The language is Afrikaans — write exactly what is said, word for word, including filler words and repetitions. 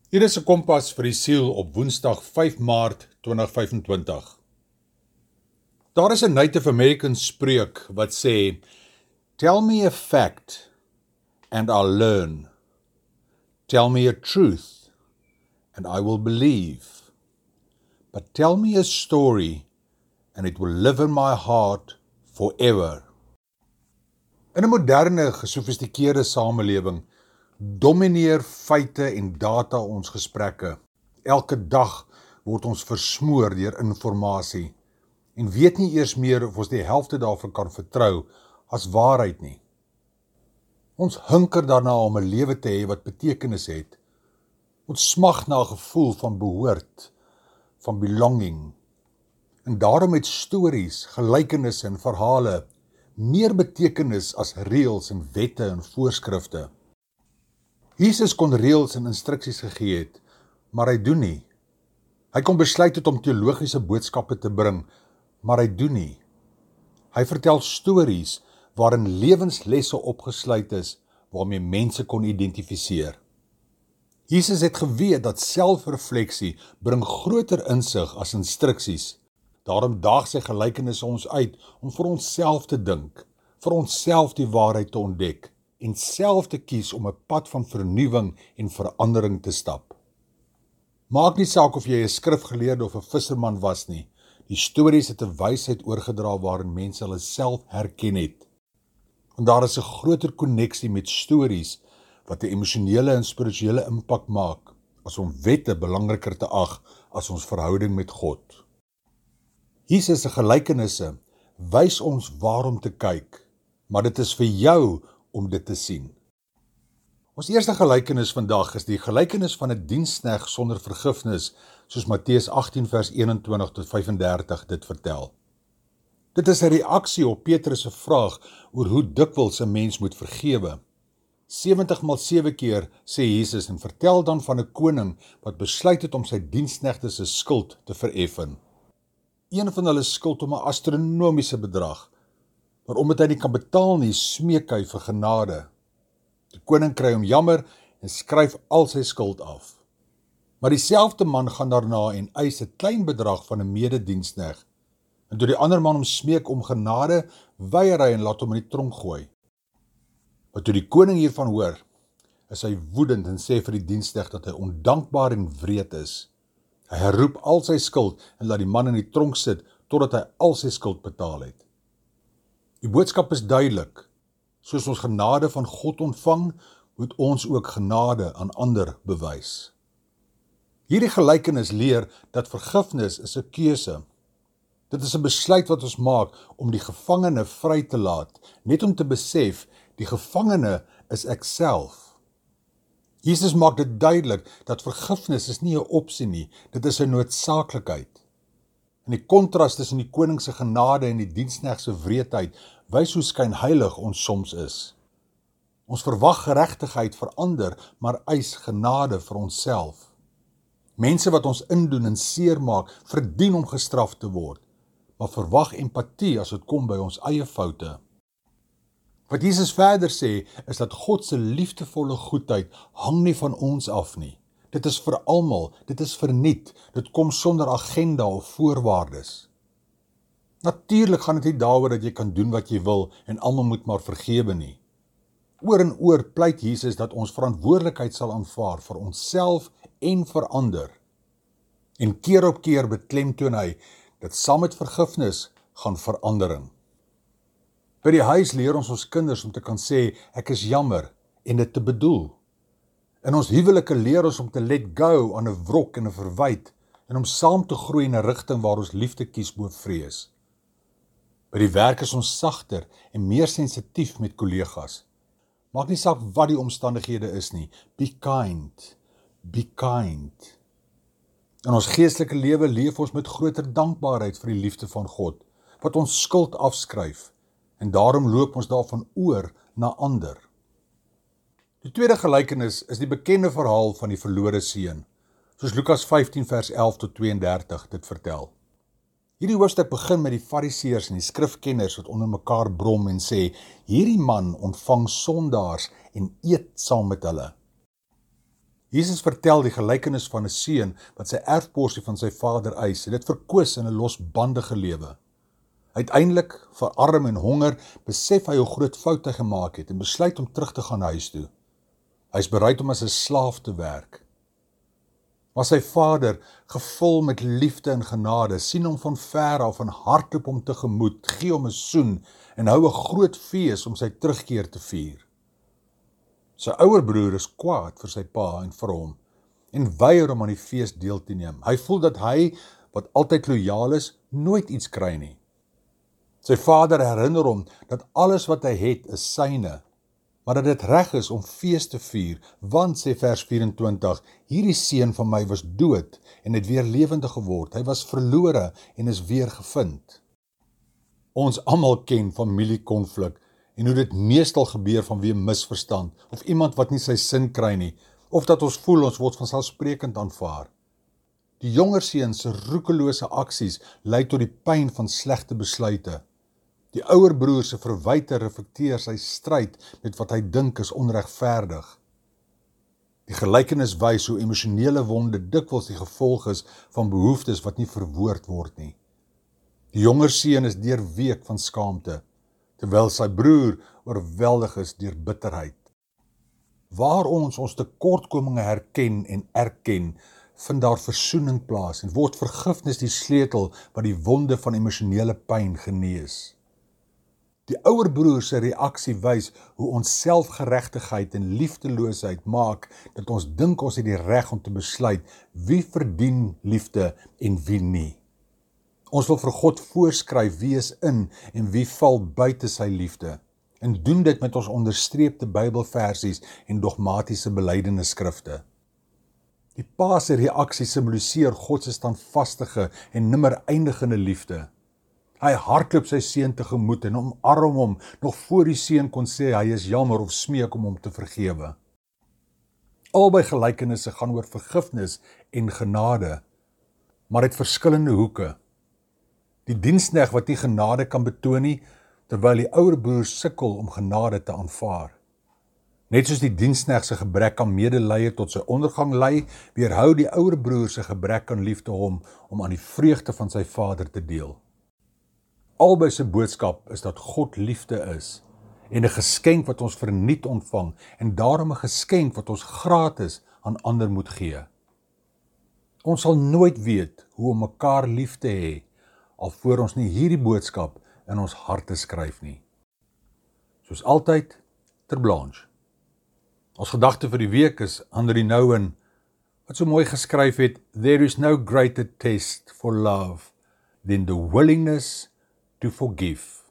Hier is 'n kompas vir die siel op Woensdag vyf Maart twintig vyfentwintig. Daar is 'n Native American spreuk wat sê, "Tell me a fact and I'll learn. Tell me a truth and I will believe. But tell me a story and it will live in my heart forever." In 'n moderne, gesofistikeerde samelewing domineer feite en data ons gesprekke. Elke dag word ons versmoor deur inligting en weet nie eers meer of ons die helfte daarvan kan vertrou as waarheid nie. Ons hunker daarna om 'n lewe te hê wat betekenis het. Ons smag na 'n gevoel van behoort, van belonging. En daarom het stories, gelykenisse en verhale meer betekenis as reëls en wette en voorskrifte. Jesus kon reëls en instruksies gegee het, maar hy doen nie. Hy kon besluit het om teologiese boodskappe te bring, maar hy doen nie. Hy vertel stories waarin lewenslesse opgesluit is, waarmee mense kon identifiseer. Jesus het geweet dat selfrefleksie bring groter insig as instruksies. Daarom daag sy gelykenisse ons uit om vir onsself te dink, vir onsself die waarheid te ontdek, en self te kies om 'n pad van vernuwing en verandering te stap. Maak nie saak of jy 'n skrifgeleerde of 'n visserman was nie, die stories het 'n wysheid oorgedra waarin mense hulle self herken het. En daar is 'n groter koneksie met stories wat 'n emosionele en spirituele impak maak, as om wette belangriker te ag as ons verhouding met God. Jesus se gelykenisse wys ons waarom te kyk, maar dit is vir jou om dit te sien. Ons eerste gelykenis vandag is die gelykenis van 'n diensknegt sonder vergifnis, soos Matteus agttien vers eenentwintig tot vyfendertig dit vertel. Dit is 'n reaksie op Petrus se vraag oor hoe dikwels 'n mens moet vergewe. sewentig maal sewe keer sê Jesus en vertel dan van 'n koning wat besluit het om sy diensknegte se skuld te vereffen. Een van hulle skuld om 'n astronomiese bedrag, maar omdat hy nie kan betaal nie, smeek hy vir genade. Die koning kry hom jammer en skryf al sy skuld af. Maar dieselfde man gaan daarna en eis 'n klein bedrag van 'n medediensknegt. En toe die ander man hom smeek om genade, weier hy en laat hom in die tronk gooi. Maar toe die koning hiervan hoor, is hy woedend en sê vir die diensknegt dat hy ondankbaar en wreed is. Hy herroep al sy skuld en laat die man in die tronk sit totdat hy al sy skuld betaal het. Die boodskap is duidelik. Soos ons genade van God ontvang, moet ons ook genade aan ander bewys. Hierdie gelykenis leer dat vergifnis is 'n keuse. Dit is 'n besluit wat ons maak om die gevangene vry te laat, net om te besef, die gevangene is ek self. Jesus maak dit duidelik dat vergifnis is nie 'n opsie nie, dit is 'n noodsaaklikheid. En die kontras tussen die koning se genade en die diensknegt se wreedheid wys hoe skynheilig ons soms is. Ons verwag geregtigheid vir ander, maar eis genade vir onsself. Mense wat ons indoen en seermaak, verdien om gestraf te word, maar verwag empatie as dit kom by ons eie foute. Wat Jesus verder sê, is dat God se liefdevolle goedheid hang nie van ons af nie. Dit is vir almal, dit is verniet, dit kom sonder agenda of voorwaardes. Natuurlik gaan dit nie daaroor dat jy kan doen wat jy wil en almal moet maar vergewe nie. Oor en oor pleit Jesus dat ons verantwoordelikheid sal aanvaar vir onsself en vir ander. En keer op keer beklemtoon hy dat saam met vergifnis gaan verandering. By die huis leer ons ons kinders om te kan sê, ek is jammer, en dit te bedoel. In ons huwelike leer ons om te let go aan 'n wrok en 'n verwyte, en om saam te groei in 'n rigting waar ons liefde kies bo vrees. By die werk is ons sagter en meer sensitief met kollegas. Maak nie saak wat die omstandighede is nie, be kind, be kind. In ons geestelike lewe leef ons met groter dankbaarheid vir die liefde van God, wat ons skuld afskryf, en daarom loop ons daarvan oor na ander. Die tweede gelykenis is die bekende verhaal van die verlore seun, soos Lukas vyftien vers elf tot tweeëndertig dit vertel. Hierdie hoofstuk begin met die fariseërs en die skrifkenners wat onder mekaar brom en sê, hierdie man ontvang sondaars en eet saam met hulle. Jesus vertel die gelykenis van 'n seun wat sy erfporsie van sy vader eis en dit verkwis in 'n losbandige lewe. Uiteindelik, verarm en honger, besef hy hoe groot fout hy gemaak het en besluit om terug te gaan huis toe. Hy is bereid om as 'n slaaf te werk. Maar sy vader, gevul met liefde en genade, sien hom van ver af en hardloop hom tegemoet, gee hom 'n soen en hou 'n groot fees om sy terugkeer te vier. Sy ouer broer is kwaad vir sy pa en vir hom en weier om aan die fees deel te neem. Hy voel dat hy, wat altyd lojaal is, nooit iets kry nie. Sy vader herinner hom dat alles wat hy het is syne, maar dat dit reg is om fees te vier, want, sê vers vyf-en-twintig, hierdie seun van my was dood en het weer lewendig geword, hy was verlore en is weer gevind. Ons almal ken familiekonflik en hoe dit meestal gebeur vanweë misverstand, of iemand wat nie sy sin kry nie, of dat ons voel ons word vanselfsprekend aanvaar. Die jonger seun se roekelose aksies lei tot die pyn van slegte besluite. Die ouer broer se verwyte reflekteer sy stryd met wat hy dink is onregverdig. Die gelykenis wys hoe emosionele wonde dikwels die gevolg is van behoeftes wat nie verwoord word nie. Die jonger seun is deurweek van skaamte, terwyl sy broer oorweldig is deur bitterheid. Waar ons ons tekortkominge herken en erken, vind daar versoening plaas en word vergifnis die sleutel wat die wonde van emosionele pyn genees. Die ouer broer se reaksie wys hoe ons selfgeregtigheid en liefdeloosheid maak dat ons dink ons het die reg om te besluit wie verdien liefde en wie nie. Ons wil vir God voorskryf wie is in en wie val buite sy liefde en doen dit met ons onderstreepte Bybelversies en dogmatiese belydenisskrifte. Die pa se reaksie simboliseer God se standvastige en nimmer eindigende liefde. Hy hardloop sy seun tegemoet en omarm hom nog voor die seun kon sê hy is jammer of smeek om hom te vergewe. Albei gelykenisse gaan oor vergifnis en genade, maar uit verskillende hoeke. Die diensknegt wat nie genade kan betoon nie, terwyl die ouer broer sukkel om genade te aanvaar. Net soos die diensknegt se gebrek aan medelee tot sy ondergang lei, weerhou die ouer broer se gebrek aan liefde hom om aan die vreugde van sy vader te deel. Albei se boodskap is dat God liefde is en 'n geskenk wat ons verniet ontvang en daarom 'n geskenk wat ons gratis aan ander moet gee. Ons sal nooit weet hoe om mekaar lief te hê alvoor ons nie hierdie boodskap in ons harte skryf nie. Soos altyd, ter Blanche. Ons gedagte vir die week is Henri Nouwen, wat so mooi geskryf het, "There is no greater test for love than the willingness to forgive."